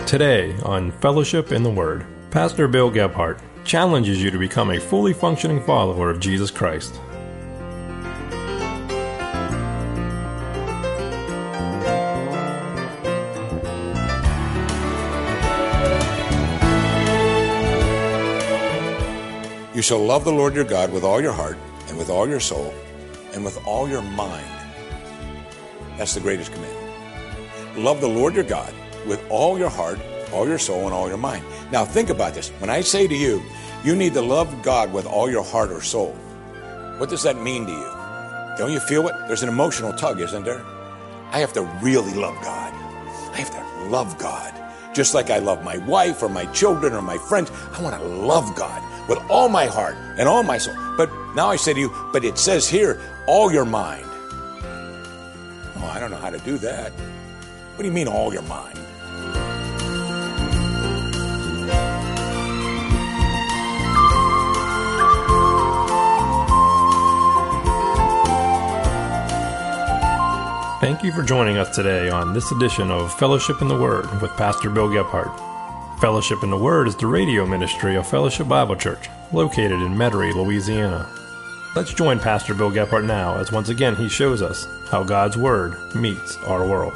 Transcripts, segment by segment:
Today on Fellowship in the Word, Pastor Bill Gebhardt challenges you to become a fully functioning follower of Jesus Christ. You shall love the Lord your God with all your heart and with all your soul and with all your mind. That's the greatest command. Love the Lord your God with all your heart, all your soul, and all your mind. Now think about this. When I say to you, you need to love God with all your heart or soul, what does that mean to you? Don't you feel it? There's an emotional tug, isn't there? I have to really love God. I have to love God. Just like I love my wife or my children or my friends, I want to love God with all my heart and all my soul. But now I say to you, but it says here, all your mind. Oh, I don't know how to do that. What do you mean, all your mind? Thank you for joining us today on this edition of Fellowship in the Word with Pastor Bill Gebhardt. Fellowship in the Word is the radio ministry of Fellowship Bible Church, located in Metairie, Louisiana. Let's join Pastor Bill Gebhardt now as once again he shows us how God's Word meets our world.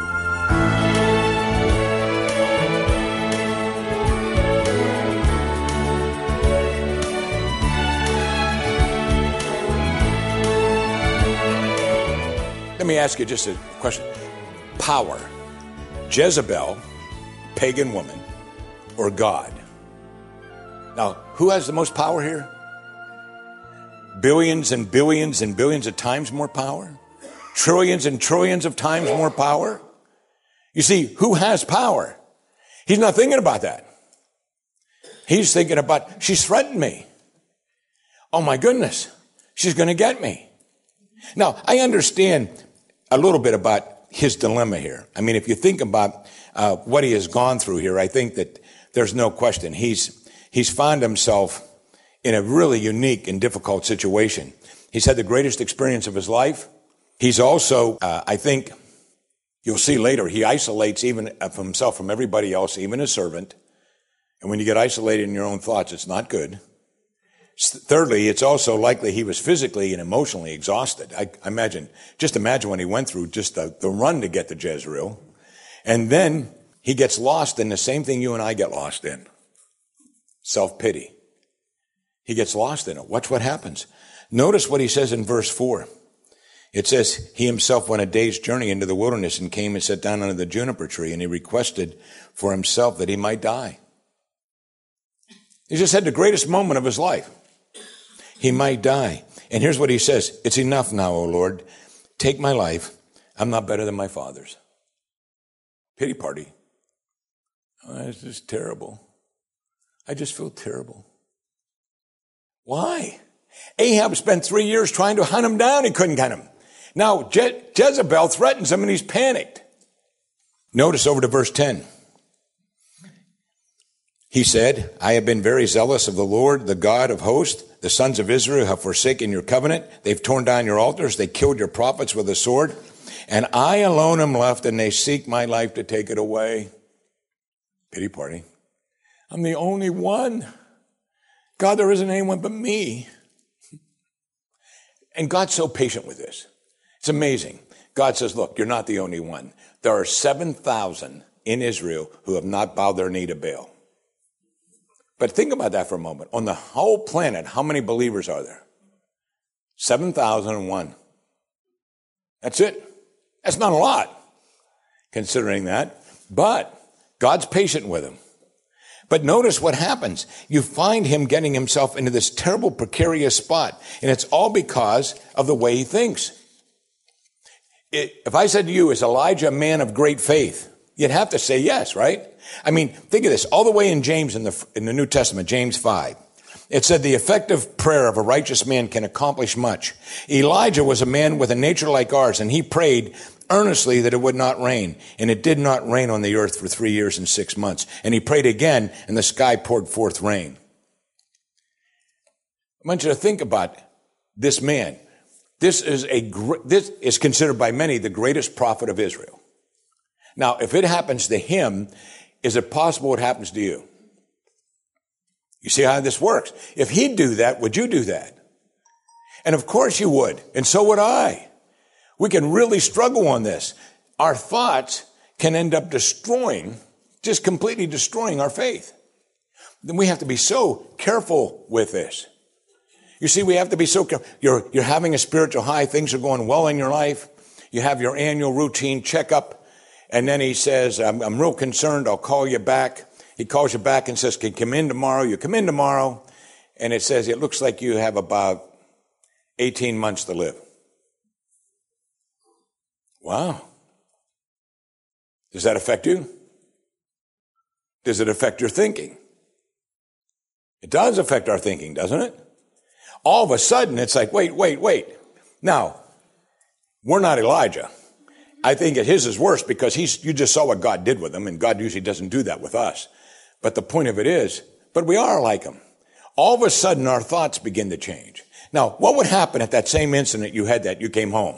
Let me ask you just a question. Power. Jezebel, pagan woman, or God? Now, who has the most power here? Billions and billions and billions of times more power? Trillions and trillions of times more power? You see, who has power? He's not thinking about that. He's thinking about, she's threatened me. Oh my goodness, she's going to get me. Now, I understand a little bit about his dilemma here. I mean, if you think about what he has gone through here, I think that there's no question. He's found himself in a really unique and difficult situation. He's had the greatest experience of his life. He's also, I think, you'll see later, he isolates even himself from everybody else, even his servant. And when you get isolated in your own thoughts, it's not good. Thirdly, it's also likely he was physically and emotionally exhausted. Just imagine what he went through, just the run to get to Jezreel. And then he gets lost in the same thing you and I get lost in. Self-pity. He gets lost in it. Watch what happens. Notice what he says in verse 4. It says, he himself went a day's journey into the wilderness and came and sat down under the juniper tree, and he requested for himself that he might die. He just had the greatest moment of his life. He might die. And here's what he says. It's enough now, O Lord. Take my life. I'm not better than my father's. Pity party. Oh, it's just terrible. I just feel terrible. Why? Ahab spent 3 years trying to hunt him down. He couldn't get him. Now, Jezebel threatens him and he's panicked. Notice over to verse 10. He said, I have been very zealous of the Lord, the God of hosts. The sons of Israel have forsaken your covenant. They've torn down your altars. They killed your prophets with a sword. And I alone am left, and they seek my life to take it away. Pity party. I'm the only one. God, there isn't anyone but me. And God's so patient with this. It's amazing. God says, look, you're not the only one. There are 7,000 in Israel who have not bowed their knee to Baal. But think about that for a moment. On the whole planet, how many believers are there? 7,001. That's it. That's not a lot, considering that. But God's patient with him. But notice what happens. You find him getting himself into this terrible, precarious spot. And it's all because of the way he thinks. If I said to you, is Elijah a man of great faith? You'd have to say yes, right? I mean, think of this. All the way in James in the New Testament, James 5, it said the effective prayer of a righteous man can accomplish much. Elijah was a man with a nature like ours, and he prayed earnestly that it would not rain. And it did not rain on the earth for 3 years and 6 months. And he prayed again, and the sky poured forth rain. I want you to think about this man. This is considered by many the greatest prophet of Israel. Now, if it happens to him, is it possible it happens to you? You see how this works? If he'd do that, would you do that? And of course you would. And so would I. We can really struggle on this. Our thoughts can end up just completely destroying our faith. Then we have to be so careful with this. You see, we have to be so careful. You're having a spiritual high. Things are going well in your life. You have your annual routine checkup. And then he says, I'm real concerned. I'll call you back. He calls you back and says, can you come in tomorrow? You come in tomorrow. And it says, it looks like you have about 18 months to live. Wow. Does that affect you? Does it affect your thinking? It does affect our thinking, doesn't it? All of a sudden, it's like, wait. Now, we're not Elijah. I think his is worse because you just saw what God did with him, and God usually doesn't do that with us. But the point of it is, but we are like him. All of a sudden, our thoughts begin to change. Now, what would happen at that same incident you came home?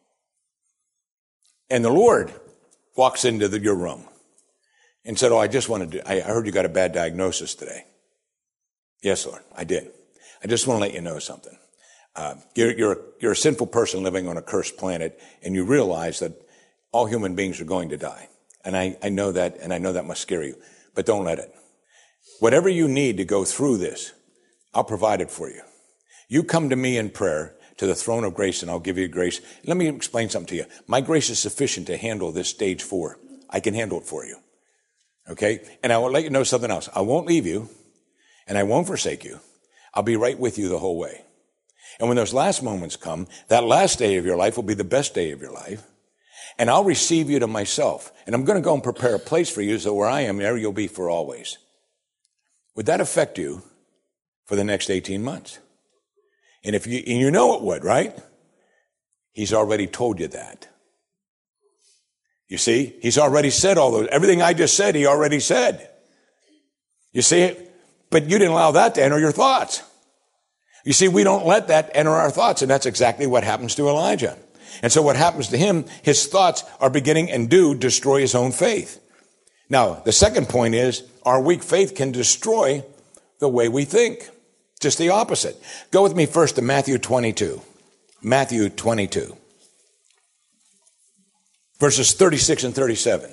And the Lord walks into your room and said, I heard you got a bad diagnosis today. Yes, Lord, I did. I just want to let you know something. You're a sinful person living on a cursed planet, and you realize that all human beings are going to die. And I know that, and I know that must scare you. But don't let it. Whatever you need to go through this, I'll provide it for you. You come to me in prayer to the throne of grace, and I'll give you grace. Let me explain something to you. My grace is sufficient to handle this stage 4. I can handle it for you. Okay? And I will let you know something else. I won't leave you, and I won't forsake you. I'll be right with you the whole way. And when those last moments come, that last day of your life will be the best day of your life. And I'll receive you to myself. And I'm going to go and prepare a place for you so where I am, there you'll be for always. Would that affect you for the next 18 months? And you know it would, right? He's already told you that. You see, he's already said everything I just said, he already said. You see it? But you didn't allow that to enter your thoughts. You see, we don't let that enter our thoughts, and that's exactly what happens to Elijah. And so what happens to him, his thoughts are beginning and do destroy his own faith. Now, the second point is, our weak faith can destroy the way we think. Just the opposite. Go with me first to Matthew 22. Matthew 22. Verses 36 and 37.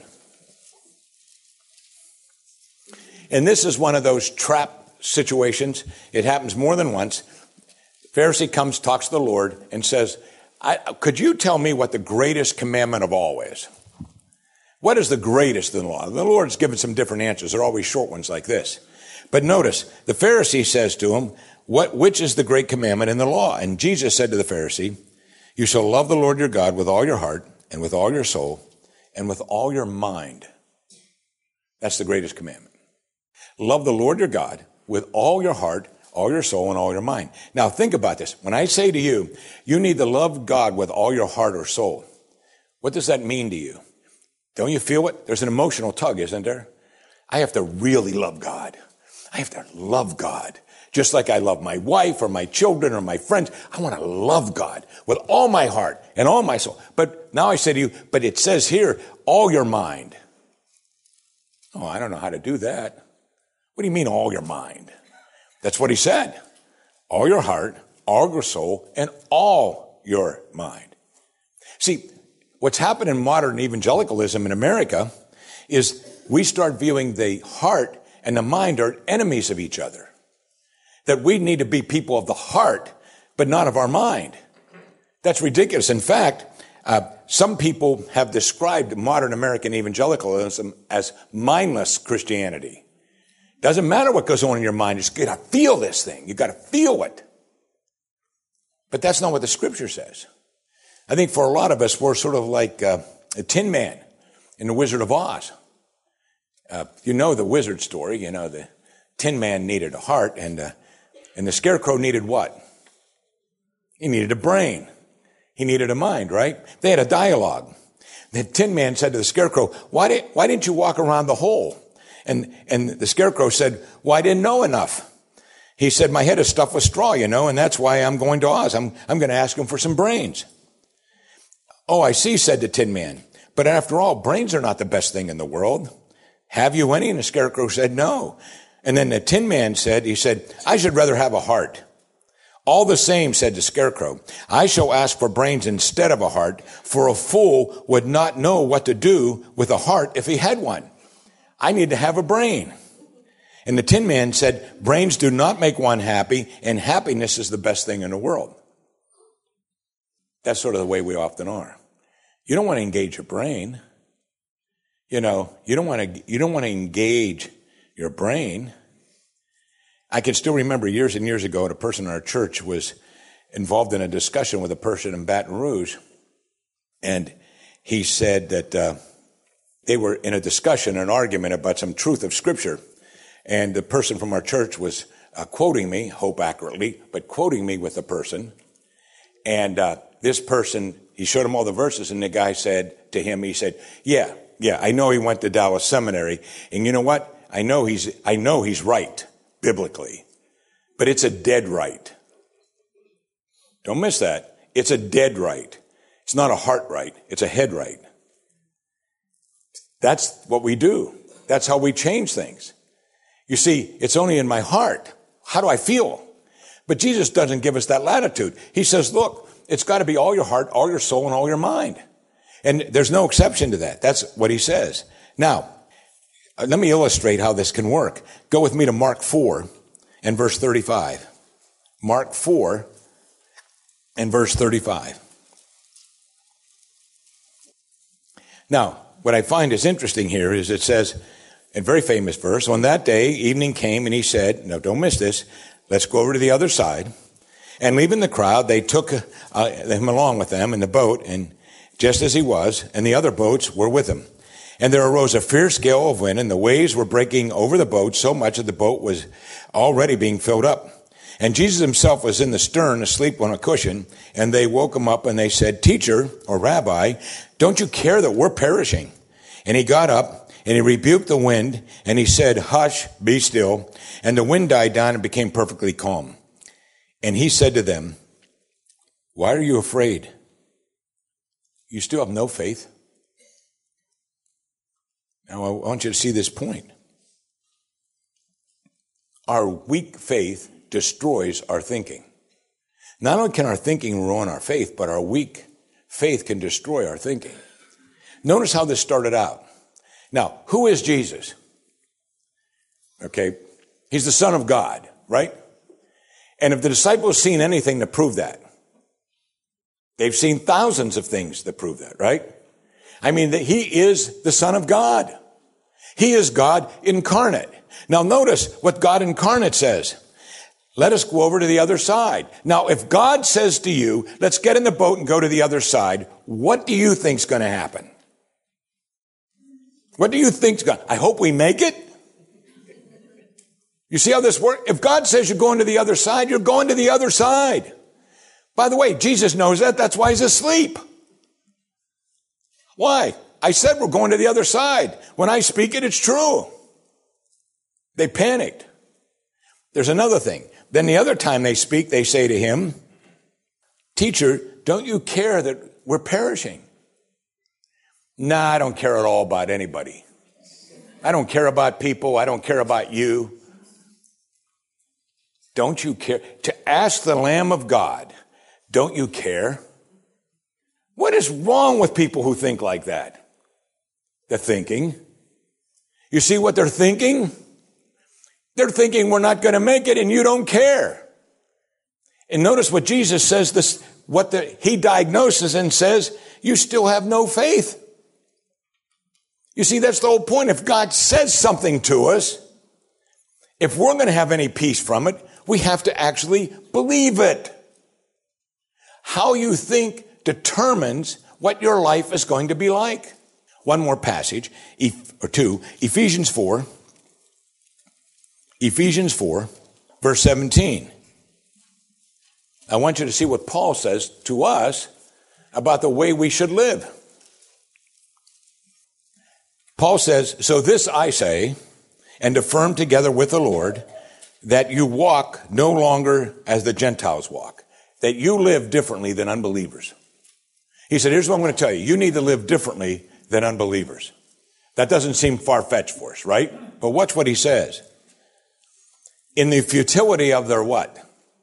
And this is one of those trap situations. It happens more than once. Pharisee comes, talks to the Lord, and says, could you tell me what the greatest commandment of all is? What is the greatest in the law? The Lord's given some different answers. They're always short ones like this. But notice, the Pharisee says to him, which is the great commandment in the law? And Jesus said to the Pharisee, you shall love the Lord your God with all your heart and with all your soul and with all your mind. That's the greatest commandment. Love the Lord your God with all your heart, all your soul, and all your mind. Now think about this. When I say to you, you need to love God with all your heart or soul, what does that mean to you? Don't you feel it? There's an emotional tug, isn't there? I have to really love God. I have to love God. Just like I love my wife or my children or my friends. I want to love God with all my heart and all my soul. But now I say to you, but it says here, all your mind. Oh, I don't know how to do that. What do you mean all your mind? That's what he said. All your heart, all your soul, and all your mind. See, what's happened in modern evangelicalism in America is we start viewing the heart and the mind are enemies of each other. That we need to be people of the heart, but not of our mind. That's ridiculous. In fact, some people have described modern American evangelicalism as mindless Christianity. Doesn't matter what goes on in your mind. You just got to feel this thing. You got to feel it. But that's not what the scripture says. I think for a lot of us, we're sort of like a Tin Man in The Wizard of Oz. You know the wizard story. You know the Tin Man needed a heart, and the Scarecrow needed what? He needed a brain. He needed a mind, right? They had a dialogue. The Tin Man said to the Scarecrow, why didn't you walk around the hole? And the Scarecrow said, well, I didn't know enough. He said, my head is stuffed with straw, and that's why I'm going to Oz. I'm going to ask him for some brains. Oh, I see, said the Tin Man. But after all, brains are not the best thing in the world. Have you any? And the scarecrow said, no. And then the Tin Man said, I should rather have a heart. All the same, said the scarecrow, I shall ask for brains instead of a heart, for a fool would not know what to do with a heart if he had one. I need to have a brain. And the Tin Man said, brains do not make one happy, and happiness is the best thing in the world. That's sort of the way we often are. You don't want to engage your brain. You don't want to engage your brain. I can still remember years and years ago, a person in our church was involved in a discussion with a person in Baton Rouge, and he said that they were in a discussion, an argument about some truth of Scripture, and the person from our church was quoting me, hope accurately, but quoting me with the person, and this person, he showed him all the verses, and the guy said to him, he said, yeah, I know he went to Dallas Seminary, and you know what? I know he's right. Biblically, but it's a dead right. Don't miss that. It's a dead right. It's not a heart right. It's a head right. That's what we do. That's how we change things. You see, it's only in my heart. How do I feel? But Jesus doesn't give us that latitude. He says, look, it's got to be all your heart, all your soul, and all your mind. And there's no exception to that. That's what he says. Now, let me illustrate how this can work. Go with me to Mark 4 and verse 35. Mark 4 and verse 35. Now, what I find is interesting here is it says, a very famous verse, on that day, evening came, and he said, no, don't miss this, let's go over to the other side. And leaving the crowd, they took him along with them in the boat, and just as he was, and the other boats were with him. And there arose a fierce gale of wind, and the waves were breaking over the boat so much that the boat was already being filled up. And Jesus himself was in the stern, asleep on a cushion, and they woke him up, and they said, Teacher, or Rabbi, don't you care that we're perishing? And he got up, and he rebuked the wind, and he said, Hush, be still. And the wind died down and became perfectly calm. And he said to them, Why are you afraid? You still have no faith? Now, I want you to see this point. Our weak faith destroys our thinking. Not only can our thinking ruin our faith, but our weak faith can destroy our thinking. Notice how this started out. Now, who is Jesus? Okay, he's the Son of God, right? And if the disciples seen anything to prove that, they've seen thousands of things that prove that, right? I mean, that he is the Son of God. He is God incarnate. Now notice what God incarnate says. Let us go over to the other side. Now, if God says to you, let's get in the boat and go to the other side, what do you think's going to happen? What do you think's going to happen? I hope we make it. You see how this works? If God says you're going to the other side, you're going to the other side. By the way, Jesus knows that. That's why he's asleep. Why? I said we're going to the other side. When I speak it, it's true. They panicked. There's another thing. Then the other time they speak, they say to him, Teacher, don't you care that we're perishing? Nah, I don't care at all about anybody. I don't care about people. I don't care about you. Don't you care? To ask the Lamb of God, don't you care? What is wrong with people who think like that? They're thinking. You see what they're thinking? They're thinking we're not going to make it and you don't care. And notice what Jesus says, he diagnoses and says, you still have no faith. You see, that's the whole point. If God says something to us, if we're going to have any peace from it, we have to actually believe it. How you think determines what your life is going to be like. One more passage, or two, Ephesians 4, verse 17. I want you to see what Paul says to us about the way we should live. Paul says, So this I say, and affirm together with the Lord, that you walk no longer as the Gentiles walk, that you live differently than unbelievers. He said, here's what I'm going to tell you. You need to live differently than unbelievers. That doesn't seem far-fetched for us, right? But watch what he says. In the futility of their what?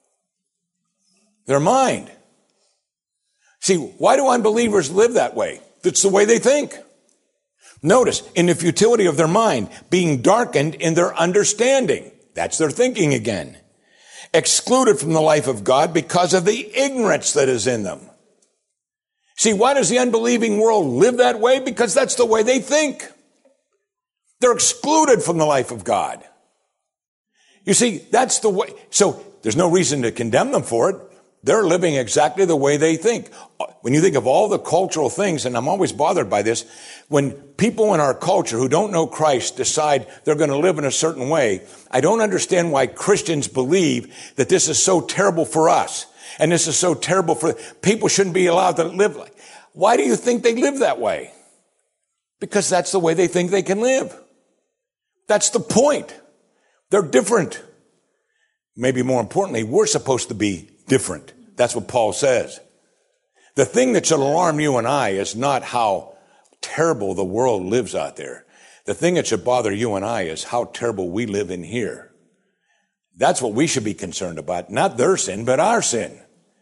Their mind. See, why do unbelievers live that way? That's the way they think. Notice, in the futility of their mind, being darkened in their understanding. That's their thinking again. Excluded from the life of God because of the ignorance that is in them. See, why does the unbelieving world live that way? Because that's the way they think. They're excluded from the life of God. You see, that's the way. So there's no reason to condemn them for it. They're living exactly the way they think. When you think of all the cultural things, and I'm always bothered by this, when people in our culture who don't know Christ decide they're going to live in a certain way, I don't understand why Christians believe that this is so terrible for us. And this is so terrible for people shouldn't be allowed to live like. Why do you think they live that way? Because that's the way they think they can live. That's the point. They're different. Maybe more importantly, we're supposed to be different. That's what Paul says. The thing that should alarm you and I is not how terrible the world lives out there. The thing that should bother you and I is how terrible we live in here. That's what we should be concerned about. Not their sin, but our sin.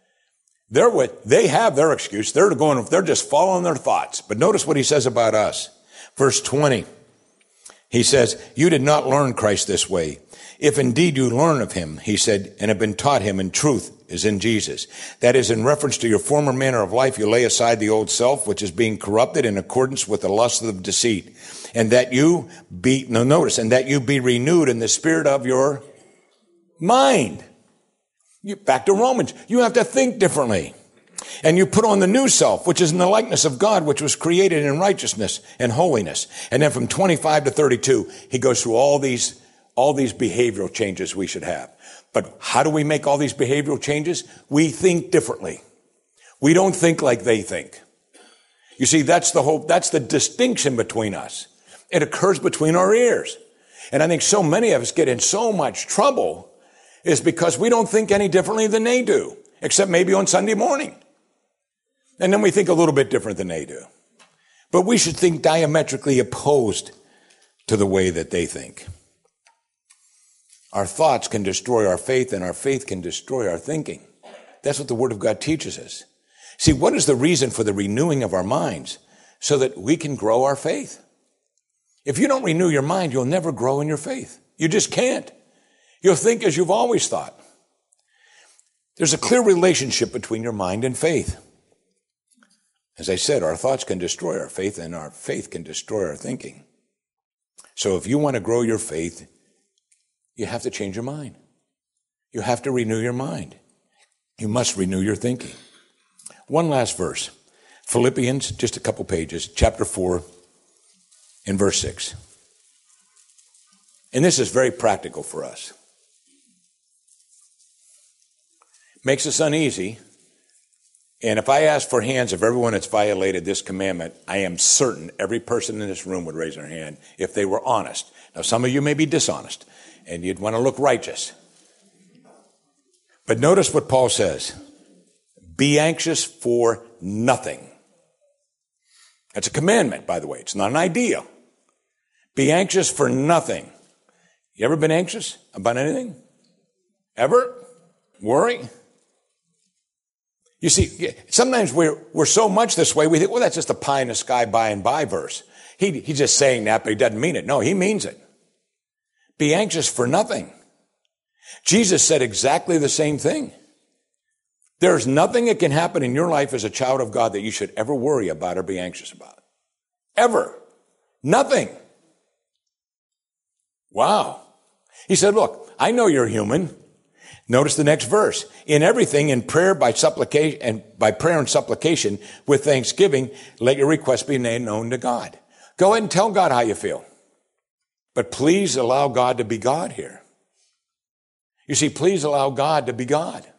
They have their excuse. They're just following their thoughts. But notice what he says about us. Verse 20. He says, you did not learn Christ this way. If indeed you learn of him, he said, and have been taught him in truth is in Jesus. That is, in reference to your former manner of life, you lay aside the old self, which is being corrupted in accordance with the lust of deceit. And that you be renewed in the spirit of your mind. Back to Romans. You have to think differently. And you put on the new self, which is in the likeness of God, which was created in righteousness and holiness. And then from 25 to 32, he goes through all these behavioral changes we should have. But how do we make all these behavioral changes? We think differently. We don't think like they think. You see, that's the distinction between us. It occurs between our ears. And I think so many of us get in so much trouble is because we don't think any differently than they do, except maybe on Sunday morning. And then we think a little bit different than they do. But we should think diametrically opposed to the way that they think. Our thoughts can destroy our faith, and our faith can destroy our thinking. That's what the Word of God teaches us. See, what is the reason for the renewing of our minds? So that we can grow our faith. If you don't renew your mind, you'll never grow in your faith. You just can't. You'll think as you've always thought. There's a clear relationship between your mind and faith. As I said, our thoughts can destroy our faith, and our faith can destroy our thinking. So if you want to grow your faith, you have to change your mind. You have to renew your mind. You must renew your thinking. One last verse. Philippians, just a couple pages, chapter 4, and verse 6. And this is very practical for us. Makes us uneasy. And if I ask for hands of everyone that's violated this commandment, I am certain every person in this room would raise their hand if they were honest. Now, some of you may be dishonest, and you'd want to look righteous. But notice what Paul says. Be anxious for nothing. That's a commandment, by the way. It's not an idea. Be anxious for nothing. You ever been anxious about anything? Ever? Worry? You see, sometimes we're so much this way, we think, well, that's just a pie in the sky by and by verse. He's just saying that, but he doesn't mean it. No, he means it. Be anxious for nothing. Jesus said exactly the same thing. There's nothing that can happen in your life as a child of God that you should ever worry about or be anxious about. Ever. Nothing. Wow. He said, look, I know you're human. Notice the next verse. In everything, in prayer by supplication and by prayer and supplication with thanksgiving, let your requests be made known to God. Go ahead and tell God how you feel. But please allow God to be God here. You see, please allow God to be God.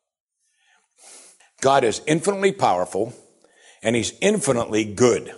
God is infinitely powerful and he's infinitely good.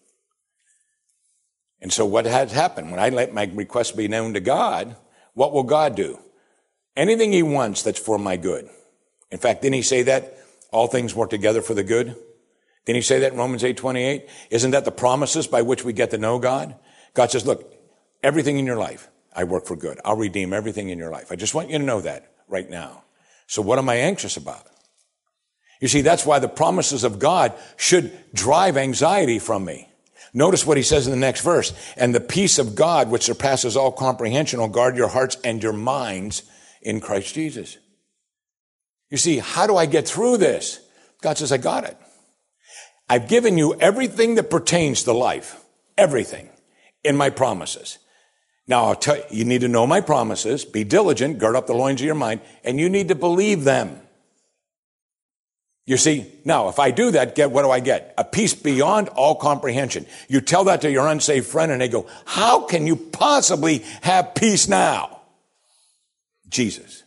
And so what has happened? When I let my requests be known to God, what will God do? Anything he wants that's for my good. In fact, didn't he say that all things work together for the good? Didn't he say that in Romans 8:28? Isn't that the promises by which we get to know God? God says, look, everything in your life, I work for good. I'll redeem everything in your life. I just want you to know that right now. So what am I anxious about? You see, that's why the promises of God should drive anxiety from me. Notice what he says in the next verse. And the peace of God, which surpasses all comprehension, will guard your hearts and your minds in Christ Jesus. You see, how do I get through this? God says, I got it. I've given you everything that pertains to life. Everything in my promises. Now, I'll tell you, you need to know my promises, be diligent, gird up the loins of your mind, and you need to believe them. You see, now, if I do that, what do I get? A peace beyond all comprehension. You tell that to your unsaved friend and they go, how can you possibly have peace now? Jesus.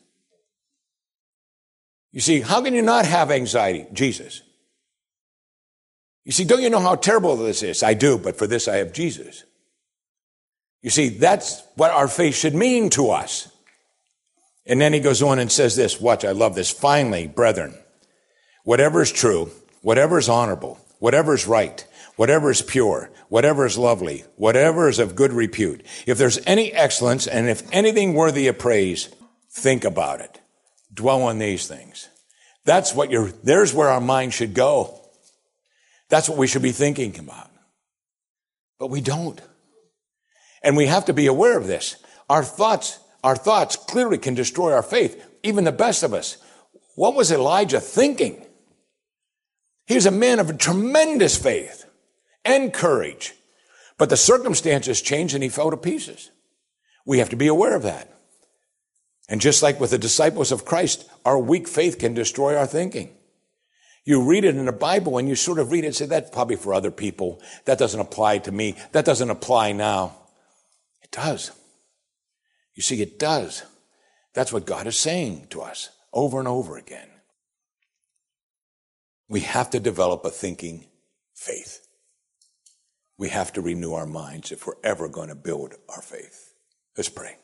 You see, how can you not have anxiety? Jesus. You see, don't you know how terrible this is? I do, but for this I have Jesus. You see, that's what our faith should mean to us. And then he goes on and says this, watch, I love this. Finally, brethren, whatever is true, whatever is honorable, whatever is right, whatever is pure, whatever is lovely, whatever is of good repute, if there's any excellence and if anything worthy of praise, think about it. Dwell on these things. There's where our mind should go. That's what we should be thinking about. But we don't. And we have to be aware of this. Our thoughts clearly can destroy our faith, even the best of us. What was Elijah thinking? He was a man of tremendous faith and courage. But the circumstances changed and he fell to pieces. We have to be aware of that. And just like with the disciples of Christ, our weak faith can destroy our thinking. You read it in the Bible and you sort of read it and say, that's probably for other people. That doesn't apply to me. That doesn't apply now. It does. You see, it does. That's what God is saying to us over and over again. We have to develop a thinking faith. We have to renew our minds if we're ever going to build our faith. Let's pray.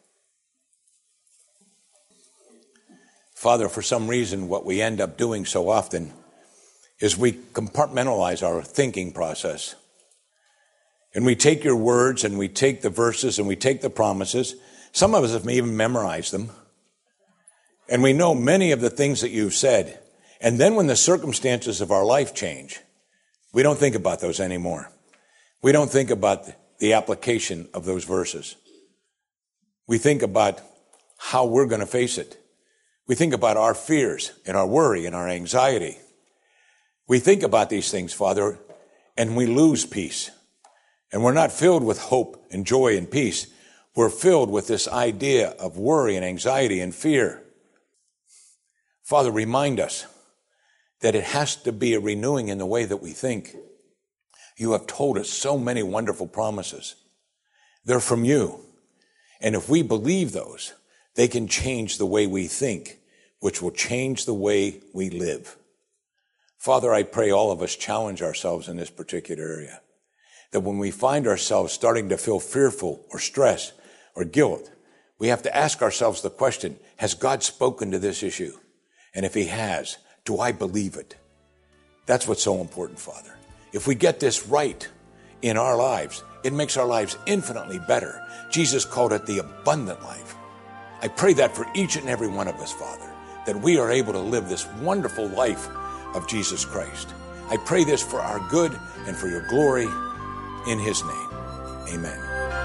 Father, for some reason, what we end up doing so often is we compartmentalize our thinking process. And we take your words and we take the verses and we take the promises. Some of us have even memorized them. And we know many of the things that you've said. And then when the circumstances of our life change, we don't think about those anymore. We don't think about the application of those verses. We think about how we're going to face it. We think about our fears and our worry and our anxiety. We think about these things, Father, and we lose peace. And we're not filled with hope and joy and peace. We're filled with this idea of worry and anxiety and fear. Father, remind us that it has to be a renewing in the way that we think. You have told us so many wonderful promises. They're from you. And if we believe those, they can change the way we think, which will change the way we live. Father, I pray all of us challenge ourselves in this particular area. That when we find ourselves starting to feel fearful or stress or guilt, we have to ask ourselves the question, has God spoken to this issue? And if he has, do I believe it? That's what's so important, Father. If we get this right in our lives, it makes our lives infinitely better. Jesus called it the abundant life. I pray that for each and every one of us, Father, that we are able to live this wonderful life of Jesus Christ. I pray this for our good and for your glory in his name. Amen.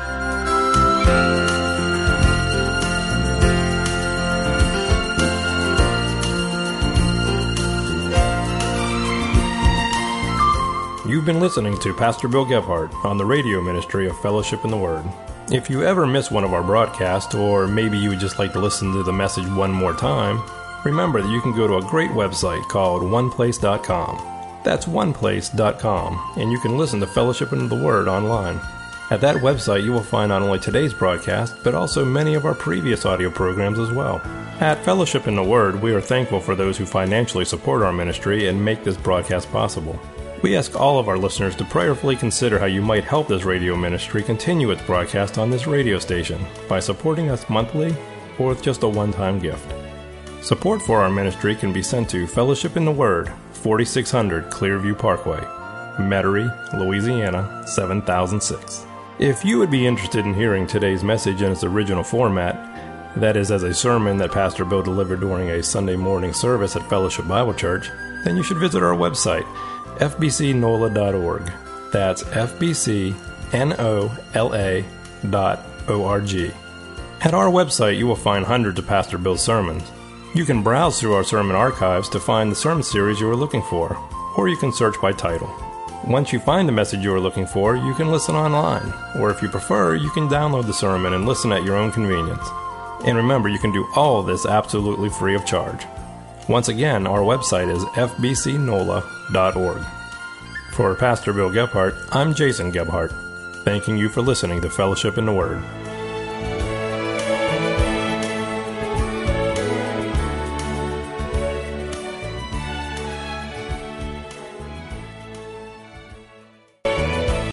You've been listening to Pastor Bill Gebhardt on the radio ministry of Fellowship in the Word. If you ever miss one of our broadcasts, or maybe you would just like to listen to the message one more time, remember that you can go to a great website called oneplace.com. That's oneplace.com, and you can listen to Fellowship in the Word online. At that website, you will find not only today's broadcast, but also many of our previous audio programs as well. At Fellowship in the Word, we are thankful for those who financially support our ministry and make this broadcast possible. We ask all of our listeners to prayerfully consider how you might help this radio ministry continue its broadcast on this radio station by supporting us monthly or with just a one-time gift. Support for our ministry can be sent to Fellowship in the Word, 4600 Clearview Parkway, Metairie, Louisiana, 7006. If you would be interested in hearing today's message in its original format, that is, as a sermon that Pastor Bill delivered during a Sunday morning service at Fellowship Bible Church, then you should visit our website, fbcnola.org. That's fbcnola.org. At our website, you will find hundreds of Pastor Bill's sermons. You can browse through our sermon archives to find the sermon series you are looking for, or you can search by title. Once you find the message you are looking for, you can listen online, or if you prefer, you can download the sermon and listen at your own convenience. And remember, you can do all of this absolutely free of charge. Once again, our website is fbcnola.org. For Pastor Bill Gebhardt, I'm Jason Gebhardt, thanking you for listening to Fellowship in the Word.